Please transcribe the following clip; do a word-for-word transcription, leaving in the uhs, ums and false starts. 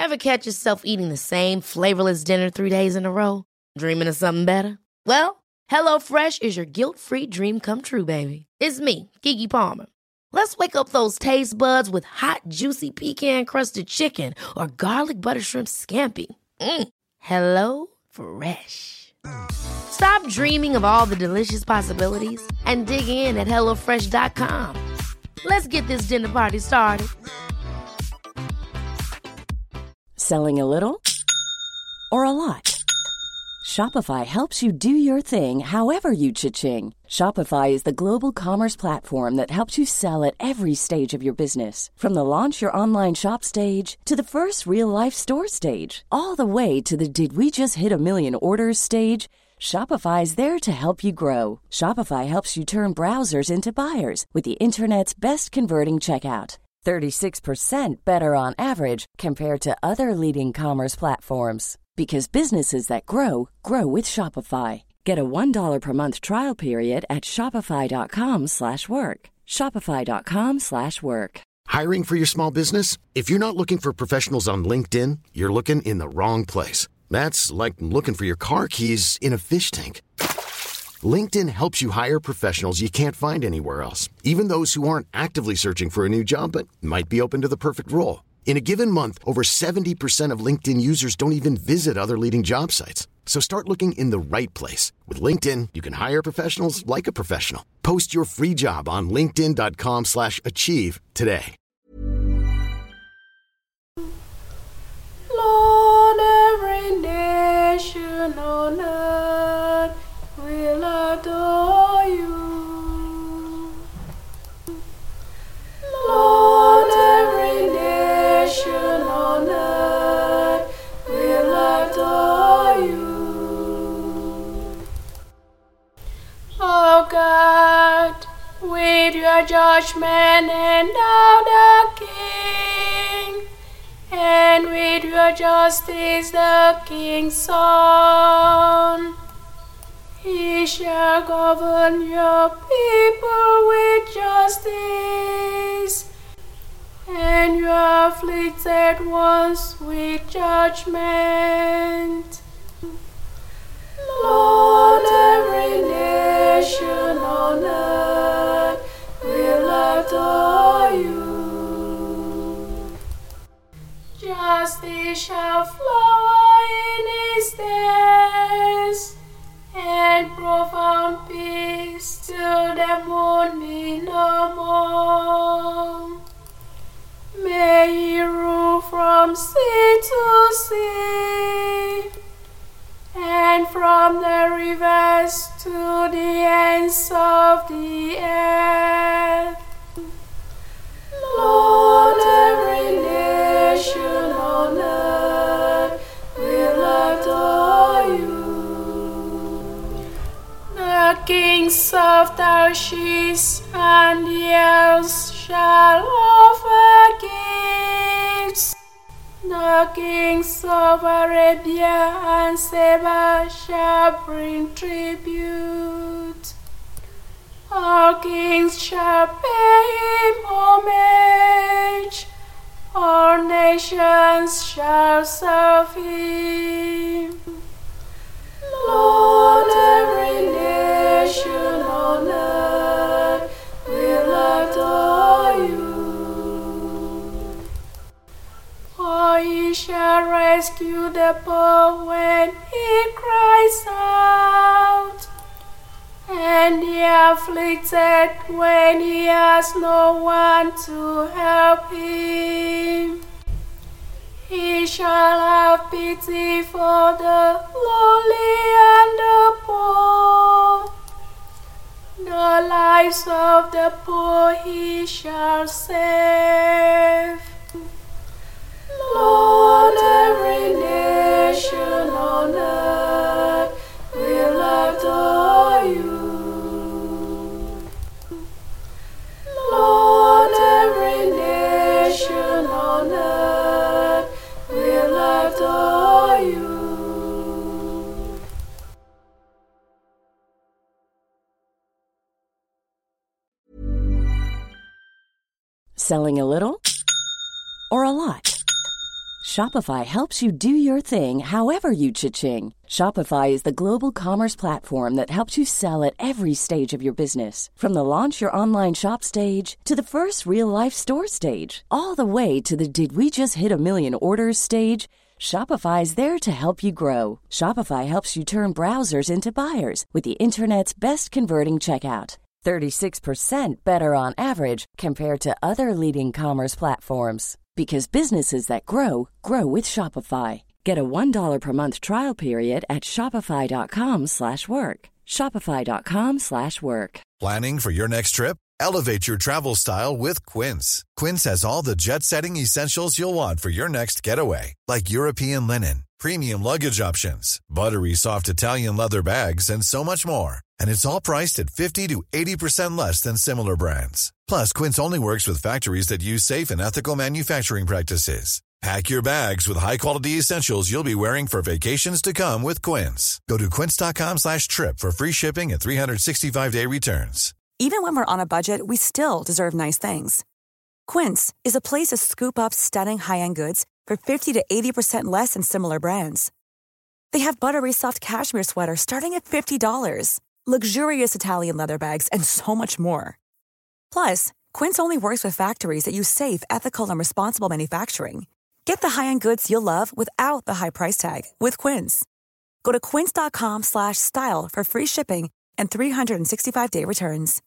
Ever catch yourself eating the same flavorless dinner three days in a row? Dreaming of something better? Well, HelloFresh is your guilt-free dream come true, baby. It's me, Keke Palmer. Let's wake up those taste buds with hot, juicy pecan-crusted chicken or garlic butter shrimp scampi. Mm. Hello Fresh. Stop dreaming of all the delicious possibilities and dig in at hello fresh dot com. Let's get this dinner party started. Selling a little or a lot? Shopify helps you do your thing however you cha-ching. Shopify is the global commerce platform that helps you sell at every stage of your business. From the launch your online shop stage to the first real-life store stage, all the way to the did we just hit a million orders stage. Shopify is there to help you grow. Shopify helps you turn browsers into buyers with the internet's best converting checkout. thirty-six percent better on average compared to other leading commerce platforms. Because businesses that grow, grow with Shopify. Get a one dollar per month trial period at shopify.com slash work. Shopify.com slash work. Hiring for your small business? If you're not looking for professionals on LinkedIn, you're looking in the wrong place. That's like looking for your car keys in a fish tank. LinkedIn helps you hire professionals you can't find anywhere else, even those who aren't actively searching for a new job but might be open to the perfect role. In a given month, over seventy percent of LinkedIn users don't even visit other leading job sites. So start looking in the right place. With LinkedIn, you can hire professionals like a professional. Post your free job on linkedin.com slash achieve today. Lord, every nation on earth will adore you. Lord, every nation on earth will adore you. Oh God, with your judgment endow the King, and with your justice the King's Son. He shall govern your people with justice, and your afflicted ones with judgment. Lord, every nation on earth will adore you. Justice shall flower in his days, and profound peace till the moon be no more. May he rule from sea to sea, and from the rivers to the ends of the earth. Lord, every nation on earth will adore you. The kings of Tarshish and the elves shall offer gifts. The kings of Arabia and Seba shall bring tribute. All kings shall pay him homage. All nations shall serve him. Lord, every nation on earth will adore you. For he shall rescue the poor when he cries out, and the afflicted when he has no one to help him. He shall have pity for the lowly and the poor. The lives of the poor he shall save. Lord, every nation on earth will adore you. Lord, every nation on earth will adore you. Selling a little or a lot? Shopify helps you do your thing however you cha-ching. Shopify is the global commerce platform that helps you sell at every stage of your business. From the launch your online shop stage to the first real-life store stage, all the way to the did we just hit a million orders stage. Shopify is there to help you grow. Shopify helps you turn browsers into buyers with the internet's best converting checkout. thirty-six percent better on average compared to other leading commerce platforms. Because businesses that grow, grow with Shopify. Get a one dollar per month trial period at shopify.com slash work. Shopify.com slash work. Planning for your next trip? Elevate your travel style with Quince. Quince has all the jet-setting essentials you'll want for your next getaway, like European linen, premium luggage options, buttery soft Italian leather bags, and so much more. And it's all priced at fifty to eighty percent less than similar brands. Plus, Quince only works with factories that use safe and ethical manufacturing practices. Pack your bags with high-quality essentials you'll be wearing for vacations to come with Quince. Go to quince.com slash trip for free shipping and three sixty-five day returns. Even when we're on a budget, we still deserve nice things. Quince is a place to scoop up stunning high-end goods for fifty to eighty percent less than similar brands. They have buttery soft cashmere sweaters starting at fifty dollars, luxurious Italian leather bags, and so much more. Plus, Quince only works with factories that use safe, ethical, and responsible manufacturing. Get the high-end goods you'll love without the high price tag with Quince. Go to quince.com slash style for free shipping and three sixty-five day returns.